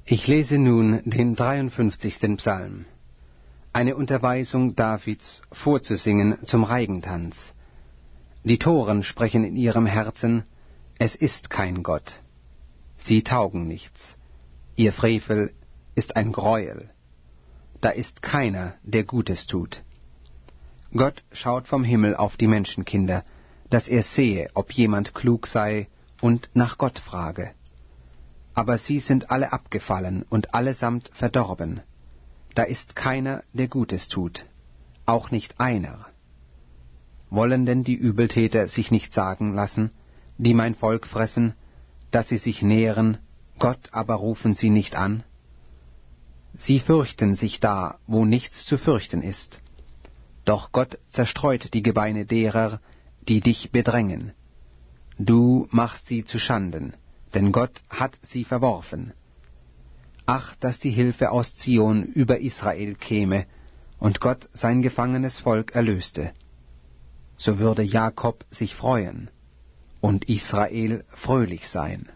Ich lese nun den 53. Psalm, eine Unterweisung Davids vorzusingen zum Reigentanz. Die Toren sprechen in ihrem Herzen, es ist kein Gott. Sie taugen nichts, ihr Frevel ist ein Greuel. Da ist keiner, der Gutes tut. Gott schaut vom Himmel auf die Menschenkinder, dass er sehe, ob jemand klug sei und nach Gott frage. Aber sie sind alle abgefallen und allesamt verdorben. Da ist keiner, der Gutes tut, auch nicht einer. Wollen denn die Übeltäter sich nicht sagen lassen, die mein Volk fressen, dass sie sich nähren, Gott aber rufen sie nicht an? Sie fürchten sich da, wo nichts zu fürchten ist. Doch Gott zerstreut die Gebeine derer, die dich bedrängen. Du machst sie zu Schanden, denn Gott hat sie verworfen. Ach, dass die Hilfe aus Zion über Israel käme und Gott sein gefangenes Volk erlöste. So würde Jakob sich freuen und Israel fröhlich sein.